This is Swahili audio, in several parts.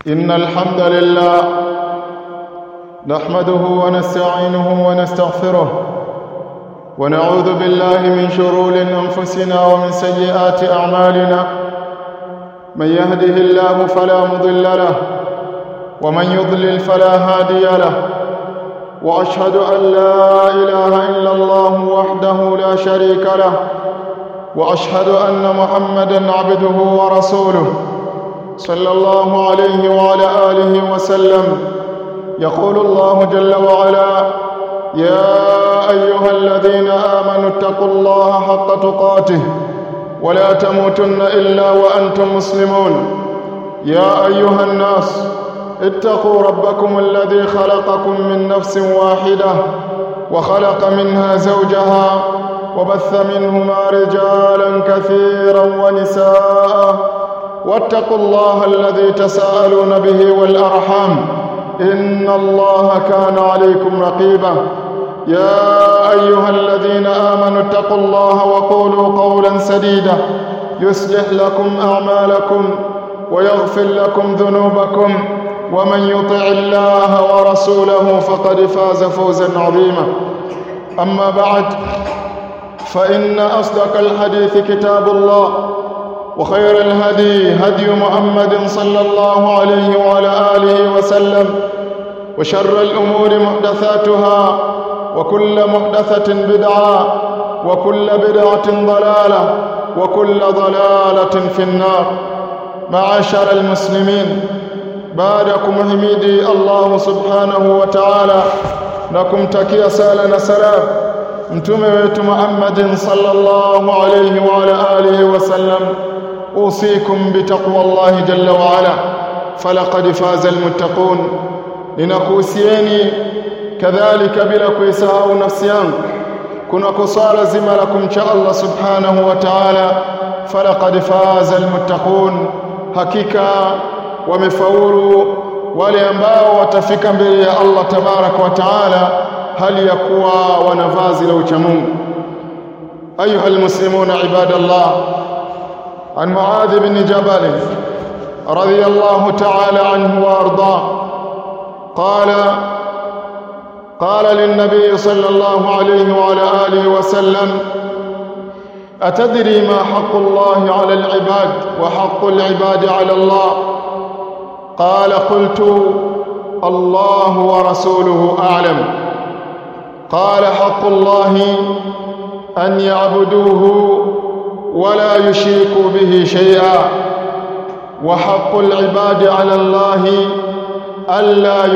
إن الحمد لله نحمده ونستعينه ونستغفره ونعوذ بالله من شرور أنفسنا ومن سيئات أعمالنا. من يهده الله فلا مضل له ومن يضلل فلا هادي له، وأشهد أن لا إله إلا الله وحده لا شريك له، وأشهد أن محمدًا عبده ورسوله صلى الله عليه وعلى آله وسلم. يقول الله جل وعلا: يا أيها الذين آمنوا اتقوا الله حق تقاته ولا تموتن إلا وأنتم مسلمون. يا أيها الناس اتقوا ربكم الذي خلقكم من نفس واحدة وخلق منها زوجها وبث منهما رجالا كثيرا ونساء، واتقوا الله الذي تساءلون به والأرحام إن الله كان عليكم رقيبا. يا أيها الذين آمنوا اتقوا الله وقولوا قولا سديدا يصلح لكم أعمالكم ويغفر لكم ذنوبكم، ومن يطع الله ورسوله فقد فاز فوزا عظيما. أما بعد، فإن أصدق الحديث كتاب الله، وخير الهدي هدي محمد صلى الله عليه وعلى آله وسلم، وشر الأمور محدثاتها، وكل محدثة بدعة، وكل بدعة ضلالة، وكل ضلالة في النار. معاشر المسلمين، بعدكم حميدي الله سبحانه وتعالى لكم تكي سالنا سلام mtume wetu Muhammadin sallallahu alayhi wa ala alihi wa sallam. usikum bitaqwallahi jalla wa ala falaqad faza almuttaqun. ninakuhusieni kadhalika bila kuisahau nafsi yangu kuna swala zima la kumcha Allah subhanahu wa ta'ala. falaqad faza almuttaqun, hakika wamefaulu wale ambao watafika mbele ya Allah tabaraka wa ta'ala hali ya kuwa wana vazi la uchamungu. Ayuha almuslimuna ibadallah, an Muadh bin Jabal radiyallahu ta'ala anhu wa arda قال للنبي صلى الله عليه وعلى آله وسلم: أتدري ما حق الله على العباد وحق العباد على الله؟ قال: قلت: الله ورسوله أعلم. قال: حق الله أن يعبدوه ولا يشركوا به شيئا، وحق العباد على الله ألا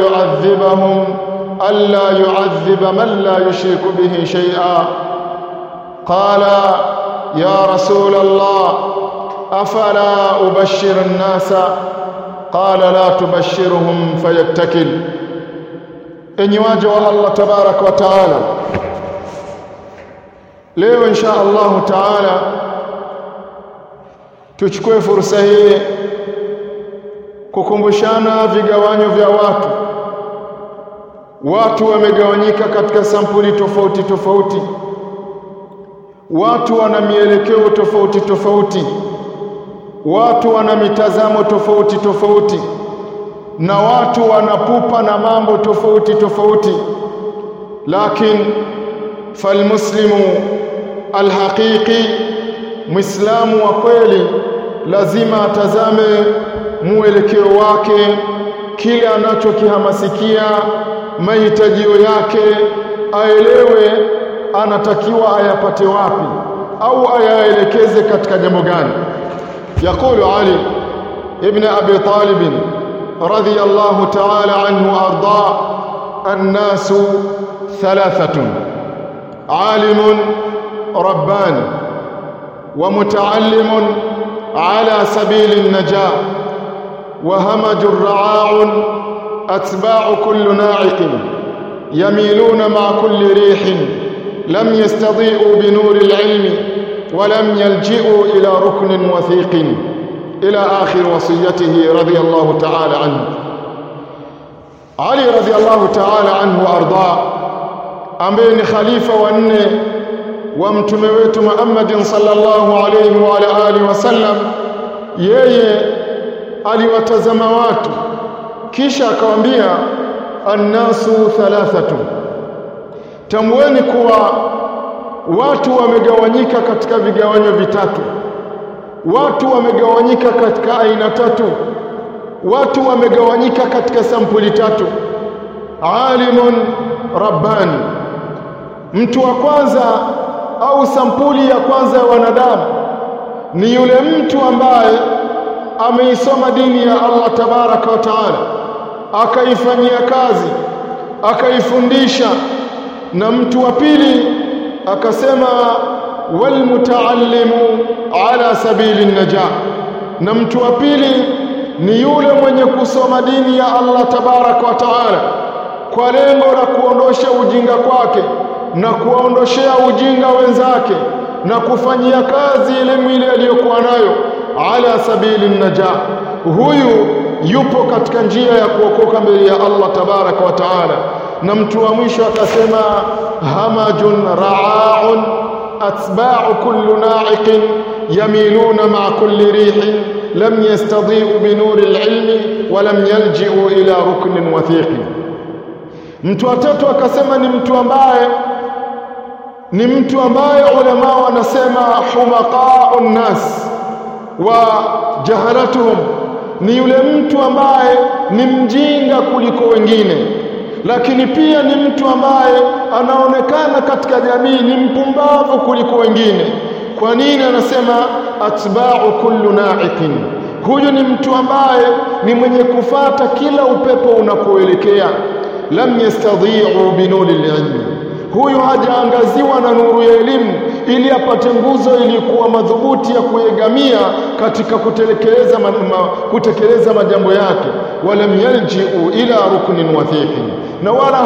يعذب من لا يشرك به شيئا. قال: يا رسول الله، أفلا أبشر الناس؟ قال: لا تبشرهم فيتكل. enyi waja wa Allah tabarak wa taala, leo insha Allah taala tuchukue fursa hii kukumbushana vigawanyo vya watu. Watu wamegawanyika katika sampuli tofauti tofauti, watu wana mielekeo tofauti tofauti, watu wana mitazamo tofauti tofauti, na watu wanapupa na mambo tofauti tofauti. Lakini falmuslimu alhaqiqi, muislamu wa kweli, lazima atazame mwelekeo wake, kile anachokihamasikia, mahitajio yake, aelewe anatakiwa ayapate wapi au ayaelekeze katika jambo gani. Yaqulu Ali ibn Abi Talib رضي الله تعالى عنه وأرضاه: الناس ثلاثة: عالم رباني، ومتعلم على سبيل النجاة، وهمج رعاع أتباع كل ناعق، يميلون مع كل ريح، لم يستضيئوا بنور العلم ولم يلجئوا إلى ركن وثيق، إلى آخر وصيته رضي الله تعالى عنه. علي رضي الله تعالى عنه وأرضاه ambaye ni khalifa wa 4 wa mtume wetu Muhammad sallallahu alayhi wa alihi wasallam, yeye aliwatazama watu kisha akawaambia annasu thalathatu, tamweni kuwa watu wamegawanyika katika vigawanyo vitatu, watu wamegawanyika katika aina tatu, watu wamegawanyika katika sampuli tatu. Alimun rabbani, mtu wa kwanza au sampuli ya kwanza ya wanadamu ni yule mtu ambaye ameisoma dini ya Allah tabaraka wa taala, akaifanyia kazi, akaifundisha. Na mtu wa pili akasema wal mutaallimu ala sabili najah, na mtu wa pili ni yule mwenye kusoma dini ya Allah tabaraka wa taala kwa lengo la kuondosha ujinga kwake na kuwaondoshea ujinga wenzake na kufanyia kazi elimu ile aliyokuwa nayo ala sabili najah. Huyu yupo katika njia ya kuokoka mbele ya Allah tabaraka wa taala. Na mtu wa mwisho akasema hamajun ra'aun atba'u kullu na'iqin yamiluna ma'a kulli rihin lam yastadi'u bi nuri al-ilmi wa lam yalji'u ila ruknin wathiqin. Mtu wa tatu akasema ni mtu ambaye ulama wanasema humaqa'un nas wa jahalatuhum, ni yule mtu ambaye ni mjinga kuliko wengine, lakini pia ni mtu ambaye anaonekana katika jamii ni mpumbavu kuliko wengine. Kwa nini anasema atba'u kullu na'iqin? Huyu ni mtu ambaye ni mwenye kufata kila upepo unakoelekea. Lam yastadhi'u binuri al-ilmi, huyu hajaangaziwa na nuru ya elimu ili apate nguzo iliyokuwa madhubuti ya kuegamia katika kutekeleza majambo yake. Walam yalji'u ila ruknin wathiqin, na wala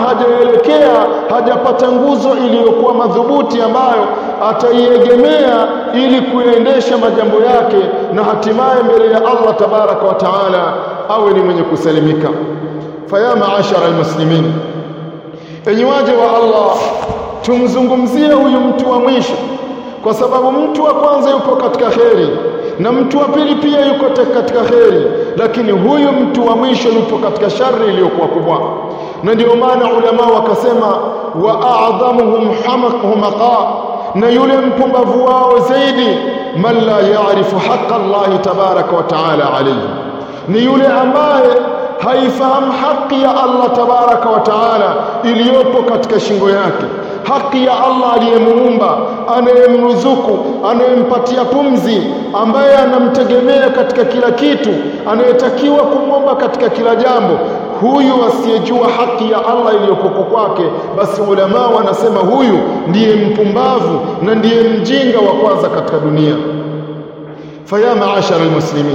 hajapata nguzo iliyokuwa madhubuti ambayo ataiegemea ili kuendesha majambo yake na hatimaye mbele ya Allah tabaraka wa taala awe ni mwenye kusalimika. Faya maashara almuslimin, enyi waja wa Allah, tumzungumzie huyu mtu wa mwisho, kwa sababu mtu wa kwanza yupo katika kheri na mtu wa pili pia yuko katika kheri, lakini huyu mtu wa mwisho yupo katika shari iliyokuwa kubwa. Na ndio maana ulama wakasema wa a'dhamuhum humaqa, na yule mpumbavu wao zaidi man la ya'rifu haqqa Allah tabaraka wa ta'ala alayhi, ni yule ambaye haifahamu haki ya Allah tabaraka wa taala iliyopo katika shingo yake, haki ya Allah aliyemuumba, anayemruzuku, anayempatia pumzi, ambaye anamtegemea katika kila kitu, anayetakiwa kumwomba katika kila jambo. Huyu asiyejua haki ya Allah iliyopo kwake, basi ulama wanasema huyu ndiye mpumbavu na ndiye mjinga wa kwanza katika dunia. Faya maashara almuslimin,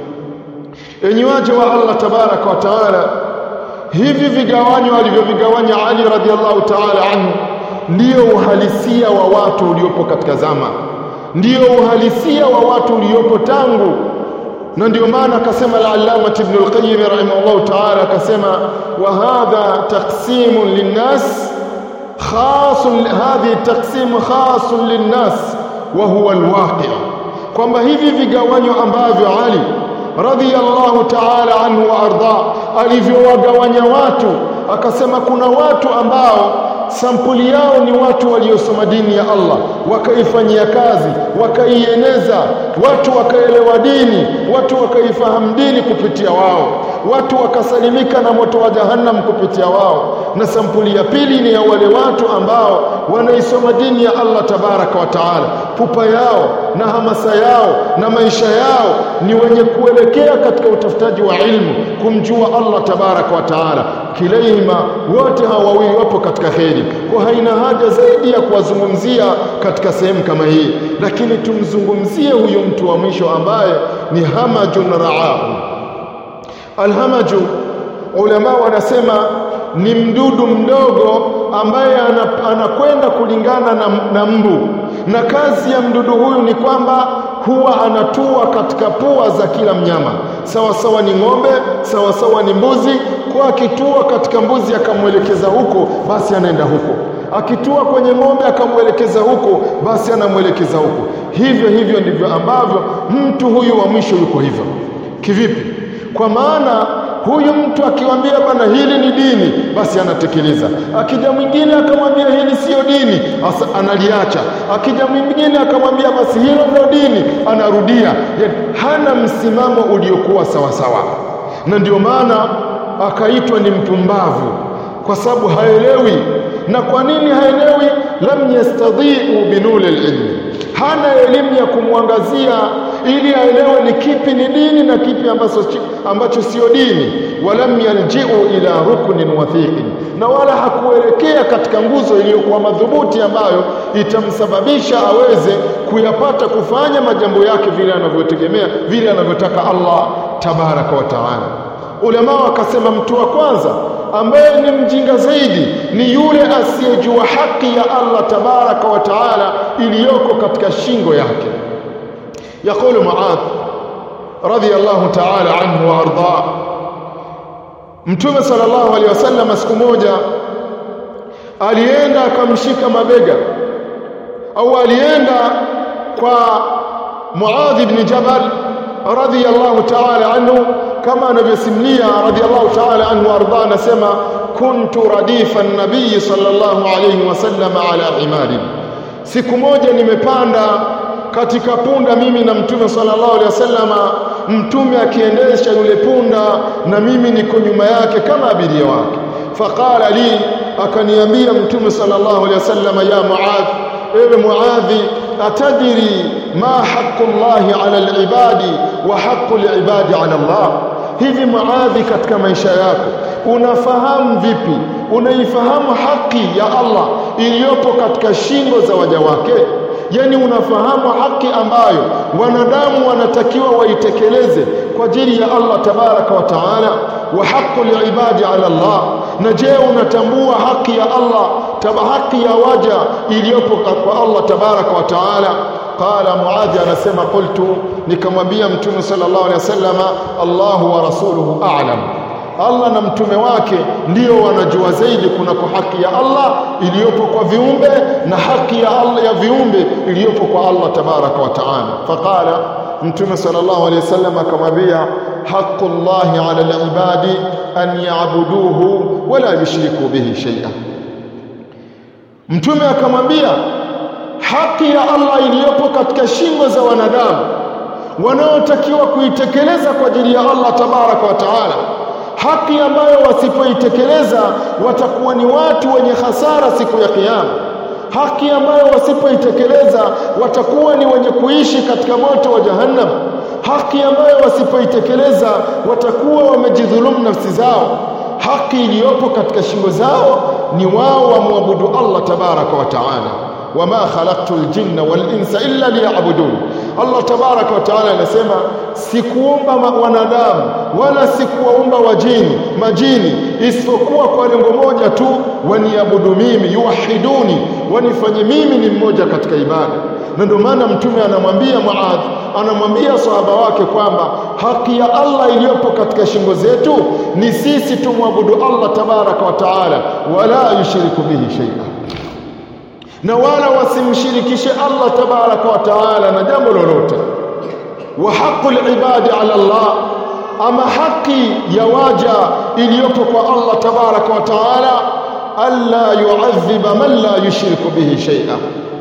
enyi waja wa Allah tabaraka wa taala, hivi vigawanyo alivyovigawanya Ali radhiallahu taala anhu ndio uhalisia wa watu uliopo katika zama, ndio uhalisia wa watu uliopo tangu. Na ndio maana akasema al-Allama Ibn al-Qayyim rahimahullah taala, akasema wa hadha taqsimun linnas khasun, hadhi taqsim khasun linnas wa huwa al-waqi', kwamba hivi vigawanyo ambavyo Ali radhiyallahu ta'ala anhu wa arda alivyowagawanya watu, akasema kuna watu ambao sampuli yao ni watu waliosoma dini ya Allah, wakaifanyia kazi, wakaieneza, watu wakaelewa dini, watu wakaifahamu dini kupitia wao, watu wakasalimika na moto wa jahannam kupitia wao. Na sampuli ya pili ni ya wale watu ambao wanaisoma dini ya Allah tabaraka wa taala, pupa yao na hamasa yao na maisha yao ni wenye kuelekea katika utafutaji wa ilmu, kumjua Allah tabaraka wa taala. Kilaima wote hawa wawili wapo katika kheri, kwa haina haja zaidi ya kuwazungumzia katika sehemu kama hii, lakini tumzungumzie huyu mtu wa mwisho ambaye ni hamajun ra'ahu. Alhamaju, ulama wanasema ni mdudu mdogo ambaye anakwenda kulingana na mbu, na kazi ya mdudu huyu ni kwamba huwa anatua katika pua za kila mnyama, sawa sawa ni ng'ombe, sawa sawa ni mbuzi. Kwa akitua katika mbuzi akamwelekeza huko, basi anaenda huko, akitua kwenye ng'ombe akamwelekeza huko, basi anamwelekeza huko. Hivyo ndivyo ambavyo mtu huyu wa mwisho yuko hivyo. Kivipi? Kwa maana huyu mtu akiwaambia bana hili ni dini, basi anatekeleza. Akija mwingine akamwambia hili sio dini, analiacha. Akija mwingine akamwambia basi hilo ndio dini, anarudia. Hana msimamo uliokuwa sawa sawa, na ndio maana akaitwa ni mpumbavu, kwa sababu haelewi. Na kwa nini haelewi? Lam yastadhi'u binul al-ilm, hana elimu ya kumwangazia ili aelewe ni kipi ni dini na kipi ambacho sio dini. Walam yalji'u ila ruknin wathiqin, na wala hakuelekea katika nguzo iliyokuwa madhubuti ambayo itamsababisha aweze kuyapata kufanya majambo yake vile anavyotegemea, vile anavyotaka Allah tabaraka wa taala. Ulama wakasema mtu wa kwanza ambaye ni mjinga zaidi ni yule asiyejua haki ya Allah tabaraka wa taala iliyoko katika shingo yake. Yakulu Muadh radhiyallahu ta'ala anhu wa arda, Mtume sallallahu alaihi wasallam siku moja alienda akamshika mabega, au alienda kwa Muadh ibn Jabal radhiyallahu ta'ala anhu, kama anavyosimulia radhiyallahu ta'ala anhu arda, anasema kuntu radifa an-nabiy sallallahu alayhi wasallam ala himari, siku moja nimepanda katika punda mimi na Mtume sallallahu alaihi wasallam, Mtume akiendesha yule punda na mimi niko nyuma yake kama abiria wake. Faqala li, akaniambia Mtume sallallahu alaihi wasallam, ya Muadh, ewe Muadhi, atadiri ma haqqu Allahi ala al-ibadi wa haqqu al-ibadi ala Allah? Hivi Muadhi, katika maisha yako unafahamu vipi, unaifahamu haki ya Allah iliyopo katika shingo za waja wake? Yani unafahamu haki ambayo wanadamu wanatakiwa waitekeleze kwa ajili ya Allah tabaraka wa taala, wa haqqul ibadi ala Allah? Na je, unatambua haki ya Allah, haki ya waja iliyopo kwa Allah tabaraka wa taala? Qala Muadh, anasema qultu, nikamwambia Mtume sallallahu alaihi wasallam, Allahu wa rasuluhu a'lam, Allah na mtume wake ndio wanajua zaidi kunako haki ya Allah iliyopo kwa viumbe na haki ya Allah ya viumbe iliyopo kwa Allah tabaraka wa taala. Faqala, Mtume sallallahu alaihi wasallam akamwambia, haqqullahi ala al-ibadi an ya'buduhu wa la yushriku bihi shay'an. Mtume akamwambia haki ya Allah iliyopo katika shingo za wanadamu wanaotakiwa kuitekeleza kwa ajili ya Allah tabaraka wa taala, haki ambayo wasipoitekeleza watakuwa ni watu wenye hasara siku ya kiyama, haki ambayo wasipoitekeleza watakuwa ni wenye kuishi katika moto wa jahannam, haki ambayo wasipoitekeleza watakuwa wamejidhulumu nafsi zao. Haki iliyopo katika shingo zao ni wao wamwabudu Allah tabaraka wa taala. wama khalaqtul jinna wal insa illa liya'budun. Allah tabaraka wa taala anasema, sikuumba wanadamu wala sikuwaumba majini isipokuwa kwa lengo moja tu, waniabudu mimi, yuwahiduni, wanifanye mimi ni mmoja katika ibada. Na ndio maana Mtume anamwambia Muadh, anamwambia sahaba wake kwamba haki ya Allah iliyopo katika shingo zetu ni sisi tumwabudu Allah tabaraka wa taala, wala yushiriku bihi shay'a, na wala wasimshirikishe Allah tabaraka wa taala na jambo lolote. Wa haqqul ibadi ala Allah, ama haki ya waja iliyopo kwa Allah tabaraka wa taala, alla yu'adhiba man la yushriku bihi shay'a.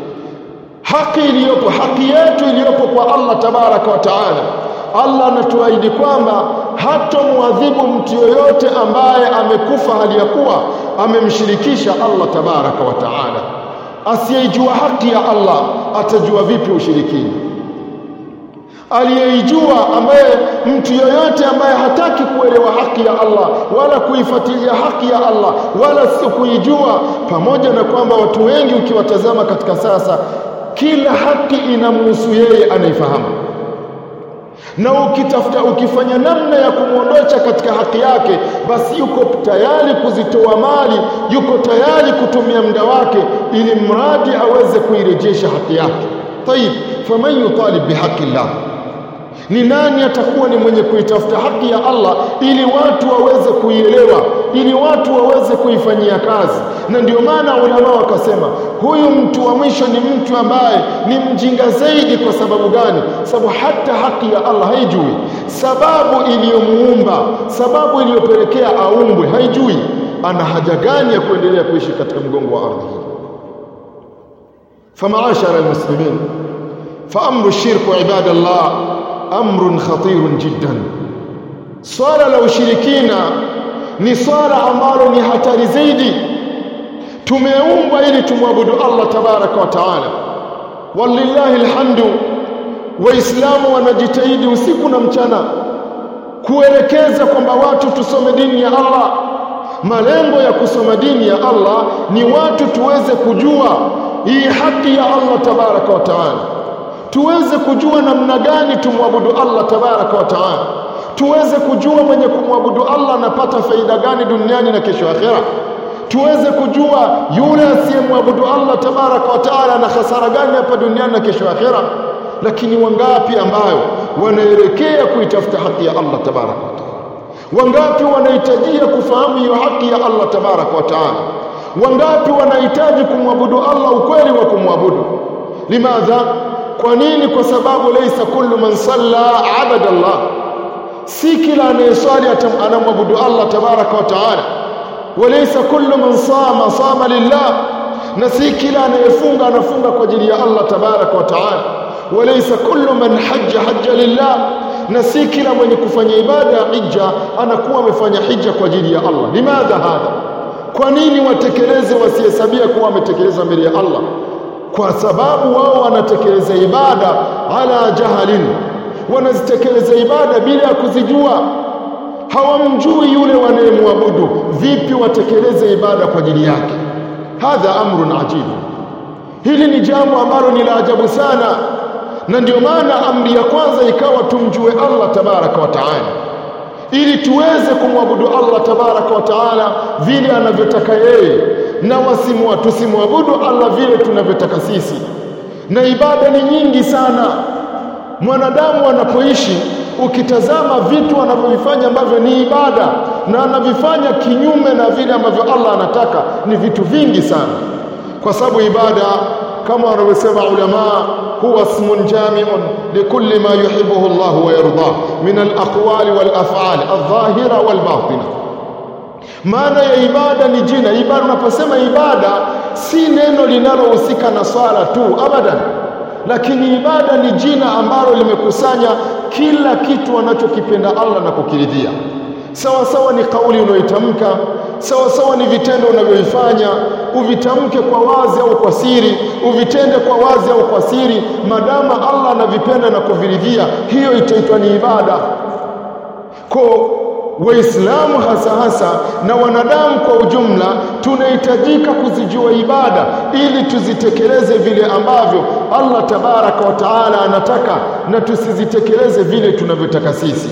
Haki yetu iliyopo kwa Allah tabaraka wa taala, Allah anatuahidi kwamba hatamuadhibu mtu yoyote ambaye amekufa hali ya kuwa amemshirikisha Allah tabaraka wa taala. Asiyejua haki ya Allah atajua vipi ushirikina? Aliyeijua, ambaye mtu yoyote ambaye hataki kuelewa haki ya Allah wala kuifuatilia haki ya Allah wala si kuijua, pamoja na kwamba watu wengi ukiwatazama katika sasa kila haki inamhusu yeye anaifahamu, na ukifanya namna ya kumuondosha katika haki yake, basi yuko tayari kuzitoa mali, yuko tayari kutumia muda wake ili mradi aweze kuirejesha haki yake. Tayib, faman yutalib bihaqi Allah, Ni nani atakuwa ni mwenye kuitafuta haki ya Allah ili watu waweze kuielewa, ili watu waweze kuifanyia kazi? Na ndio maana ulama wakasema huyu mtu wa mwisho ni mtu ambaye ni mjinga zaidi. Kwa sababu gani? Sababu hata haki ya Allah haijui, sababu iliyomuumba, sababu iliyopelekea aumbwe haijui. Ana haja gani ya kuendelea kuishi katika mgongo wa ardhi hii? Famaashara almuslimin, fa amru shirku ibadallah amrun khatirun jiddan. Swala la ushirikina ni swala ambalo ni hatari zaidi. Tumeumbwa ili tumwabudu Allah tabaraka wa taala. Walillahi alhamdu, waislamu wanajitahidi usiku na mchana kuelekeza kwamba watu tusome dini ya Allah. Malengo ya kusoma dini ya Allah ni watu tuweze kujua hii haki ya Allah tabaraka wa taala, tuweze kujua namna gani tumwabudu Allah tabaraka wa taala, tuweze kujua mwenye kumwabudu Allah anapata faida gani duniani na kesho akhera, tuweze kujua yule asiyemwabudu Allah tabaraka wa taala na hasara gani hapa duniani na kesho akhera. Lakini wangapi ambayo wanaelekea kuitafuta haki ya Allah tabaraka wa taala? Wangapi wanahitajia kufahamu hiyo haki ya Allah tabaraka wa taala? Wangapi wanahitaji kumwabudu Allah ukweli wa kumwabudu? Limadha? Kwa nini? Kwa sababu laysa kullu man salla abada Allah, si kila anayeswali anamwabudu Allah tabaraka wa taala. Walaysa kullu man sama sama lillah, na si kila anayefunga anafunga kwa ajili ya Allah tabaraka wa taala. Walaysa kullu man hajja hajja lillah, na si kila mwenye kufanya ibada ya hija anakuwa amefanya hija kwa ajili ya Allah. Limadha hadha? Kwa nini watekeleze wasihesabia kuwa wametekeleza mbele ya Allah? Kwa sababu wao wanatekeleza ibada ala jahalin, wanazitekeleza ibada bila ya kuzijua. Hawamjui yule wanayemwabudu, vipi watekeleze ibada kwa ajili yake? Hadha amrun ajib. Hili ni jambo ambalo ni la ajabu sana, na ndio maana amri ya kwanza ikawa tumjue Allah tabaraka wa taala, ili tuweze kumwabudu Allah tabaraka wa taala vile anavyotaka yeye, na tusimwabudu Allah vile tunavyotaka sisi. Na ibada ni nyingi sana. Mwanadamu anapoishi, ukitazama vitu anavyovifanya ambavyo ni ibada na anavifanya kinyume na vile ambavyo Allah anataka, ni vitu vingi sana. Kwa sababu ibada kama wanavyosema ulama, huwa ismun jami'un likulli ma yuhibbuhu Allah wa yardah min al-aqwali wal af'al adh-dhahira wal batina. Maana ya ibada ni jina. Ibada, unaposema ibada, si neno linalohusika na swala tu abadan, lakini ibada ni jina ambalo limekusanya kila kitu anachokipenda Allah na kukiridhia. Sawa sawa ni kauli unayoitamka, sawa sawa ni vitendo unavyofanya, uvitamke kwa wazi au kwa siri, uvitende kwa wazi au kwa siri, madama Allah anavipenda na kuviridhia, hiyo itaitwa ni ibada. Kwa Waislamu hasa na wanadamu kwa ujumla tunahitajika kuzijua ibada ili tuzitekeleze vile ambavyo Allah tabaraka wa taala anataka, na tusizitekeleze vile tunavyotaka sisi.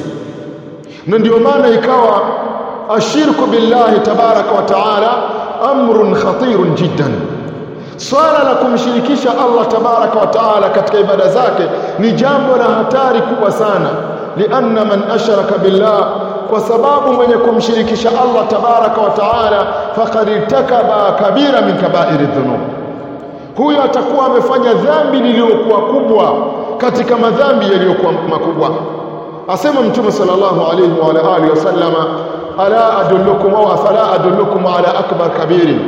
Na ndio maana ikawa ashirku billahi tabaraka wa taala amrun khatirun jiddan. Swala la kumshirikisha Allah tabaraka wa taala katika ibada zake ni jambo la hatari kubwa sana. Lianna man ashraka billah, kwa sababu mwenye kumshirikisha Allah tabaraka wa taala faqad irtakaba kabira min kaba'iri dhunub, huyo atakuwa amefanya dhambi lililokuwa kubwa katika madhambi yaliyokuwa makubwa. Asema Mtume sallallahu alayhi wa alihi wasallama, ala adullukum wa afala adullukum ala akbar kabiri,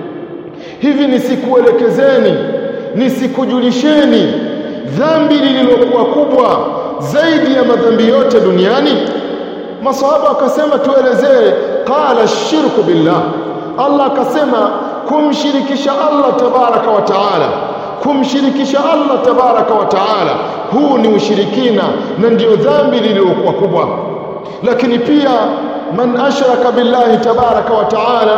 hivi nisikuelekezeni, nisikujulisheni dhambi lililokuwa kubwa zaidi ya madhambi yote duniani? Masahaba akasema tuelezee. Qala shirku billah, Allah akasema kumshirikisha Allah tabaraka wa taala. Kumshirikisha Allah tabaraka wa taala, huu ni ushirikina na ndio dhambi lililokuwa kubwa. Lakini pia man ashraka billahi tabaraka wa taala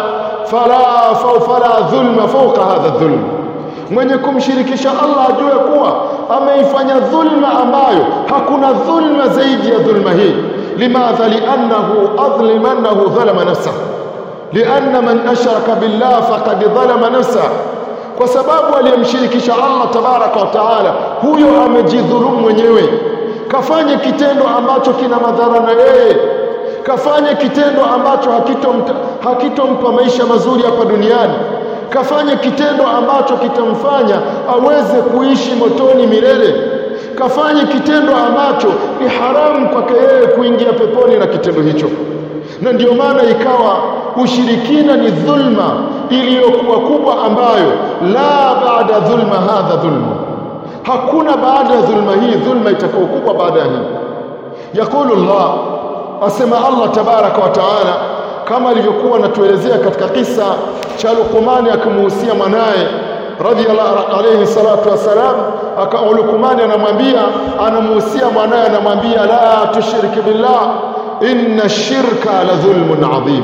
fala dhulma fawqa hadha dhulm, mwenye kumshirikisha Allah ajue kuwa ameifanya dhulma ambayo hakuna dhulma zaidi ya dhulma hii. Limadha? Liannahu dhalama nafsahu, lianna man ashraka billah faqad dhalama nafsahu, kwa sababu aliyemshirikisha Allah tabaraka wa taala huyo amejidhulumu mwenyewe. kafanye kitendo ambacho kina madhara na yeye, kafanye kitendo ambacho hakitompa maisha mazuri hapa duniani, kafanye kitendo ambacho kitamfanya aweze kuishi motoni milele, kafanye kitendo ambacho ni haramu kwake yeye kuingia peponi na kitendo hicho. Na ndio maana ikawa ushirikina ni dhulma iliyokuwa kubwa, ambayo la baada dhulma hadha dhulma, hakuna baada ya dhulma hii dhulma itakuwa kubwa baada ya hii. Yakulu Allah, asema Allah tabaraka wa taala, kama alivyokuwa anatuelezea katika kisa cha Luqman akimuhusia mwanae radhiyallahu alayhi salatu wasalam. Luqman anamuhusia mwanae, anamwambia la tushrik billah inna shirka la dhulmun adhim.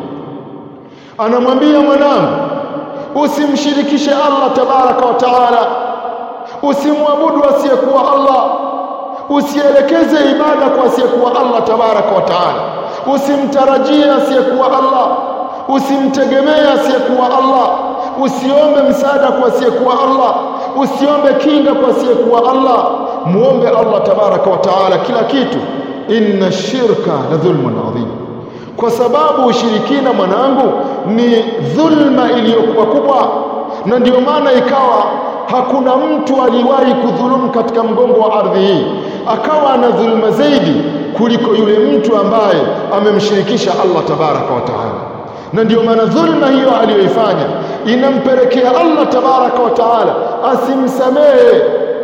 Anamwambia mwanangu, usimshirikishe Allah tabaraka wa taala, usimwabudu asiyekuwa Allah, usielekeze ibada kwa asiyekuwa Allah tabaraka wa taala, usimtarajie asiyekuwa Allah, usimtegemee asiyekuwa Allah, usiombe msaada kwa asiyekuwa Allah, usiombe kinga kwa asiyekuwa Allah, muombe Allah tabaraka wa taala kila kitu. Inna shirka la dhulmun adhim, kwa sababu ushirikina mwanangu ni dhulma iliyokuwa kubwa. Na ndio maana ikawa hakuna mtu aliwahi kudhulumu katika mgongo wa ardhi hii akawa ana dhulma zaidi kuliko yule mtu ambaye amemshirikisha Allah tabaraka wa taala. Na ndio maana dhulma hiyo aliyoifanya inampelekea Allah tabaraka wa taala asimsamehe,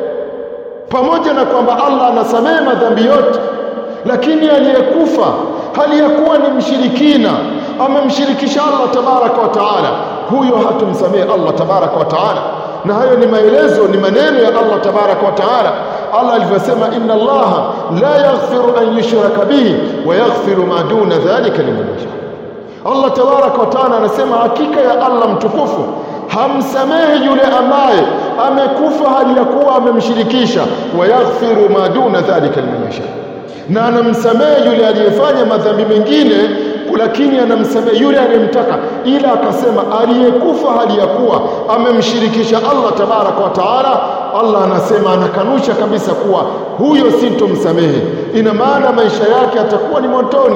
pamoja na kwamba Allah anasamehe madhambi yote, lakini aliyekufa hali ya kuwa ni mshirikina, amemshirikisha Allah tabaraka wa taala, huyo hatumsamehe Allah tabaraka wa taala. Na hayo ni maelezo, ni maneno ya Allah tabaraka wa taala. Allah alivyosema, inna Allaha la yaghfiru an yushraka bihi wa yaghfiru ma duna dhalika liman yasha. Allah tabaraka wa taala anasema hakika ya Allah mtukufu hamsamehe yule ambaye amekufa hali ya kuwa amemshirikisha, wa yaghfiru ma duna dhalika liman yasha, na anamsamehe yule aliyefanya madhambi mengine, lakini anamsamehe yule anayemtaka. Ila akasema aliyekufa hali ya kuwa amemshirikisha Allah tabaraka wa taala, Allah anasema, anakanusha kabisa kuwa huyo sintomsamehe. Ina maana maisha yake atakuwa ni motoni.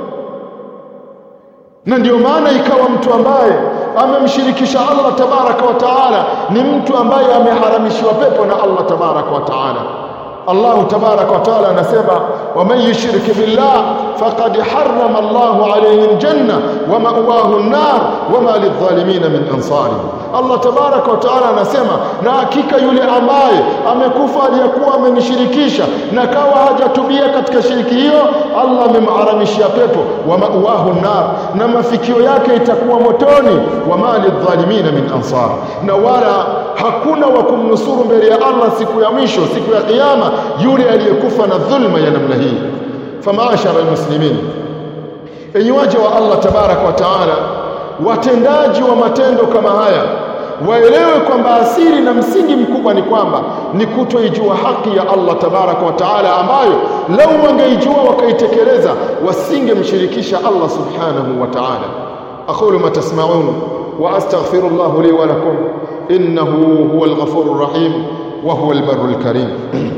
Na ndio maana ikawa mtu ambaye amemshirikisha Allah tabaraka wa taala ni mtu ambaye ameharamishiwa pepo na Allah tabaraka wa taala. Allah tabaraka wa taala anasema, wa man yushrik billah faqad harrama Allahu alayhi aljanna wa ma'wahu an-nar wa ma lidh-dhalimin min ansari. Allah tabaraka wa taala anasema, na hakika yule ambaye amekufa aliyakuwa amenishirikisha na kawa hajatubia katika shiriki hiyo, Allah amemharamishia pepo, wa ma'wahu an-nar, na mafikio yake itakuwa motoni, wa ma lidh-dhalimin min ansar, na wala hakuna wa kumnusuru mbele ya Allah siku ya mwisho, siku ya kiyama, yule aliyekufa na dhulma ya namna hii. Famaashara almuslimin, enyi waja wa Allah tabaraka wa taala, watendaji wa matendo kama haya waelewe kwamba asili na msingi mkubwa ni kwamba ni kutoijua haki ya Allah tabaraka wa taala, ambayo lau wangeijua wakaitekeleza wasingemshirikisha Allah subhanahu wa taala. aqulu ma tasma'un wa astaghfirullah li wa lakum innahu huwal ghafurur rahim wa huwal barrul karim.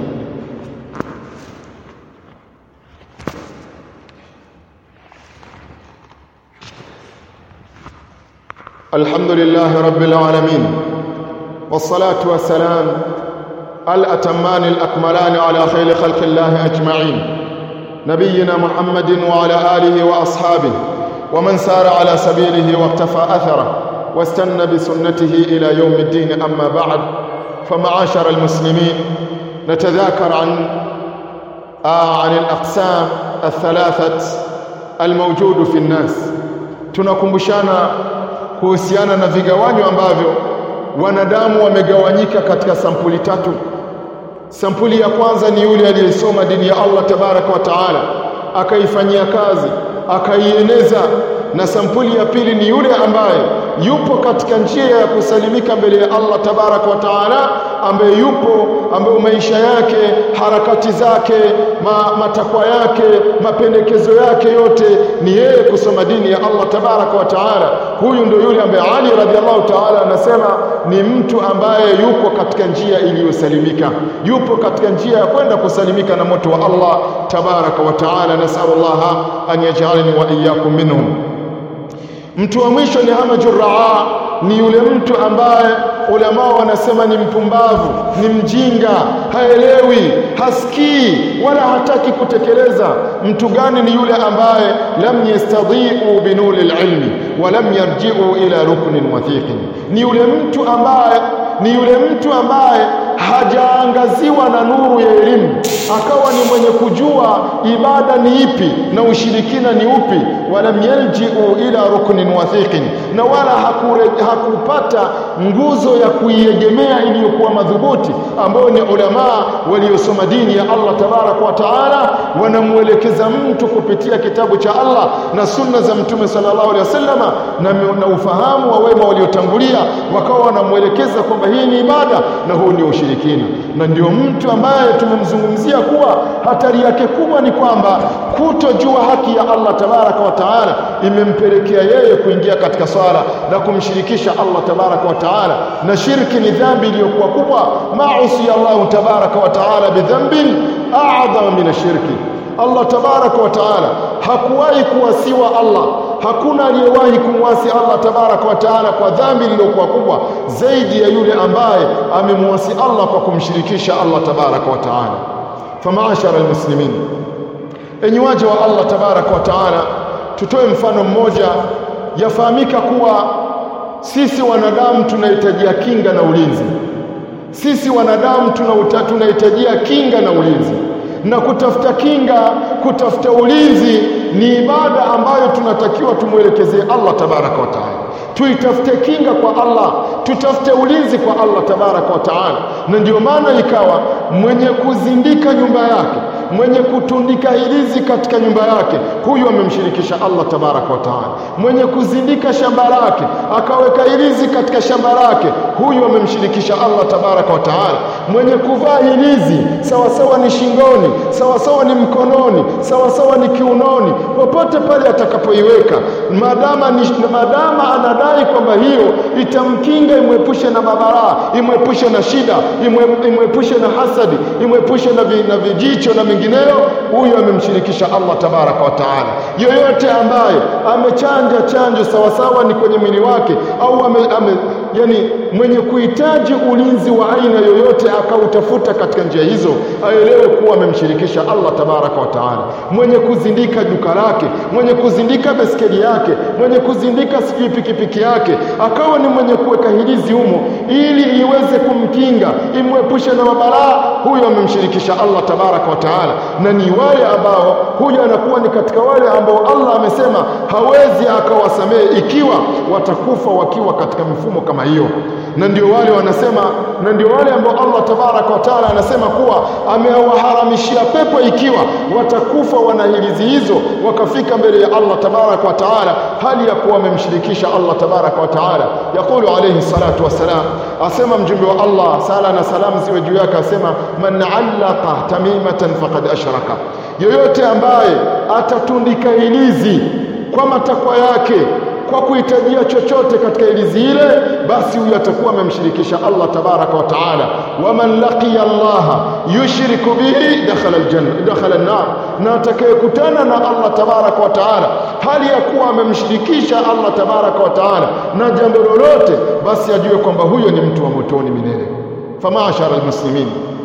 الحمد لله رب العالمين، والصلاة والسلام الأتمان الأكملان على خير خلق الله أجمعين، نبينا محمد وعلى آله وأصحابه ومن سار على سبيله واقتفى أثره واستنى بسنته إلى يوم الدين. أما بعد، فمعاشر المسلمين، نتذاكر عن الأقسام الثلاثة الموجود في الناس. tunakumbushana kuhusiana na vigawanyo ambavyo wanadamu wamegawanyika katika sampuli tatu. Sampuli ya kwanza ni yule aliyesoma dini ya Allah tabaraka wa taala akaifanyia kazi akaieneza, na sampuli ya pili ni yule ambaye yupo katika njia ya kusalimika mbele ya Allah tabaraka wa taala, ambaye yupo, ambaye maisha yake, harakati zake, matakwa yake, mapendekezo yake yote ni yeye kusoma dini ya Allah tabaraka wa taala, huyu ndio yule ambaye Ali radhiallahu taala anasema ni mtu ambaye yupo katika njia iliyosalimika, yupo katika njia ya kwenda kusalimika na moto wa Allah tabaraka wa taala. Nasallallahu an yaj'alani wa iyyakum minhum. Mtu wa mwisho ni hamajur raa, ni yule mtu ambaye ulama wanasema ni mpumbavu, ni mjinga, haelewi, hasikii wala hataki kutekeleza. Mtu gani? Ni yule ambaye lam yastadhi'u binuril ilmi wa lam yarji'u ila ruknin wathiqin. Ni yule mtu ambaye hajaangaziwa na nuru ya elimu, akawa ni mwenye kujua ibada ni ipi na ushirikina ni upi, wala yalji'u ila ruknin wathiqin, na wala hakupata nguzo ya kuiegemea iliyokuwa madhubuti, ambao ni ulama waliosoma dini ya Allah tabaraka wa taala, wanamuelekeza mtu kupitia kitabu cha Allah na sunna za Mtume sallallahu alaihi wasallam na ufahamu wa wema waliotangulia, wakawa wanamuelekeza kwamba hii ni ibada na huu ni ushirikina. Na ndio mtu ambaye tumemzungumzia kuwa hatari yake kubwa ni kwamba kutojua haki ya Allah tabaraka wa taala imempelekea yeye kuingia katika swala na kumshirikisha Allah tabaraka wa taala, na shirki ni dhambi iliyokuwa kubwa. Ma'usi Allah tabaraka wa taala bidhanbin a'dham min ashirki. Allah tabaraka wa taala hakuwahi kuwasiwa Allah, hakuna aliyewahi kumwasi Allah tabaraka wa taala kwa dhambi iliyokuwa kubwa zaidi ya yule ambaye amemwasi Allah kwa kumshirikisha Allah tabaraka wa taala. Famaashara almuslimin, enyi waja wa Allah tabaraka wa taala, tutoe mfano mmoja. Yafahamika kuwa sisi wanadamu tunahitajia kinga na ulinzi. Sisi wanadamu tunahitajia kinga na ulinzi, na kutafuta kinga, kutafuta ulinzi ni ibada ambayo tunatakiwa tumuelekezee Allah tabaraka wa taala. Tuitafute kinga kwa Allah, tutafute ulinzi kwa Allah tabaraka wa taala. Na ndio maana ikawa mwenye kuzindika nyumba yake, mwenye kutundika hirizi katika nyumba yake, huyu amemshirikisha Allah tabaraka wa taala. Mwenye kuzindika shamba lake akaweka hirizi katika shamba lake, huyu amemshirikisha Allah tabaraka wa taala. Mwenye kuvaa hirizi sawa sawa ni shingoni, sawa sawa ni mkononi, sawa sawa ni kiunoni, popote pale atakapoiweka, madama anadai kwamba hiyo itamkinga, imwepushe na mabalaa, imwepushe na shida, imwepushe na hasadi, imwepushe na vijicho na mengineyo, huyu amemshirikisha Allah tabaraka wa taala. Yoyote ambaye amechanja chanjo sawa sawa ni kwenye mwili wake, au yani mwenye kuhitaji ulinzi wa aina yoyote akautafuta katika njia hizo, aelewe kuwa amemshirikisha Allah tabaraka wa taala. Mwenye kuzindika duka lake, mwenye kuzindika baiskeli yake, mwenye kuzindika sijui pikipiki yake, akawa ni mwenye kuweka hirizi humo ili iweze kumkinga, imwepushe na mabalaa, huyo amemshirikisha Allah tabaraka wa taala. Na ni wale ambao huyo anakuwa ni katika wale ambao Allah amesema hawezi akawasamehe ikiwa watakufa wakiwa katika mifumo kama hiyo. Na ndio wale wanasema, na ndio wale ambao Allah tabaraka wa taala anasema kuwa amewaharamishia pepo ikiwa watakufa wanahilizi hizo wakafika mbele ya Allah tabaraka wa taala hali ya kuwa wamemshirikisha Allah tabaraka wa taala. Yakulu alayhi salatu wassalam, asema mjumbe wa Allah, sala na salamu ziwe juu yake, asema man allaqa tamimatan faqad ashraka, yoyote ambaye atatundika hilizi kwa matakwa yake, kwa kuhitajia chochote katika hilizi ile, basi huyu atakuwa amemshirikisha Allah tabaraka wa taala. Waman laqiya Allah yushriku bihi dakhala an-nar, na atakayekutana na Allah tabaraka wa taala hali ya kuwa amemshirikisha Allah tabaraka wa taala na jambo lolote, basi ajue kwamba huyo ni mtu wa motoni milele. Famaashara almuslimin,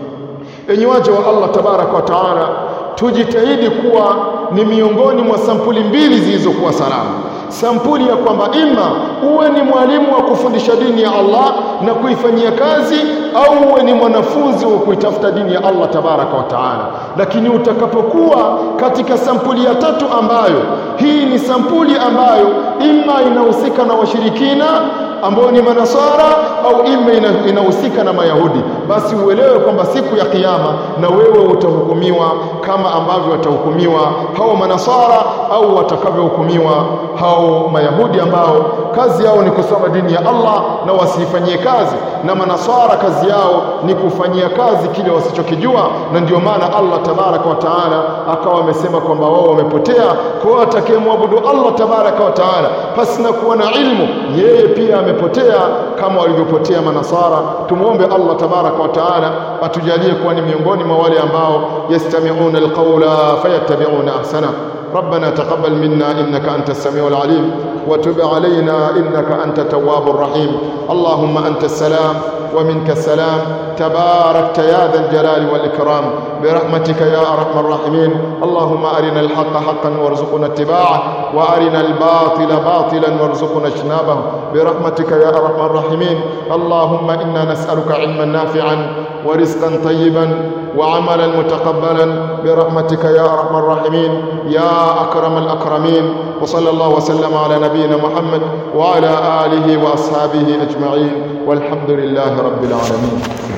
enyi waja wa Allah tabaraka wa taala, tujitahidi kuwa ni miongoni mwa sampuli mbili zilizokuwa salama. Sampuli ya kwamba ima uwe ni mwalimu wa kufundisha dini ya Allah na kuifanyia kazi, au uwe ni mwanafunzi wa kuitafuta dini ya Allah tabaraka wa taala. Lakini utakapokuwa katika sampuli ya tatu, ambayo hii ni sampuli ambayo ima inahusika na washirikina ambao ni manasara, au ima inahusika na Mayahudi, basi uelewe kwamba siku ya kiyama na wewe utahukumiwa kama ambavyo watahukumiwa hao manasara au watakavyohukumiwa hao Mayahudi ambao kazi yao ni kusoma dini ya Allah na wasifanyie kazi, na manasara kazi yao ni kufanyia kazi kile wasichokijua. Na ndio maana Allah tabaraka wa taala akawa amesema kwamba wao wamepotea. Kwa atakayemwabudu Allah tabaraka wa taala pasina kuwa na ilmu, yeye pia amepotea kama walivyopotea manasara. Tumuombe Allah tabaraka wa taala atujalie kuwa ni miongoni mwa wale ambao yastami'una alqawla fayattabi'una ahsana. ربنا تقبل منا إنك أنت السميع العليم وتب علينا إنك أنت التواب الرحيم. اللهم أنت السلام ومنك السلام، تباركت يا ذا الجلال والإكرام، برحمتك يا أرحم الراحمين. اللهم أرنا الحق حقا وارزقنا اتباعه، وأرنا الباطل باطلا وارزقنا اجتنابه، برحمتك يا أرحم الراحمين. اللهم إنا نسألك علما نافعا ورزقا طيبا وعملا متقبلا، برحمتك يا أرحم الراحمين يا أكرم الأكرمين. وصلى الله وسلم على نبينا محمد وعلى آله وأصحابه أجمعين، والحمد لله رب العالمين.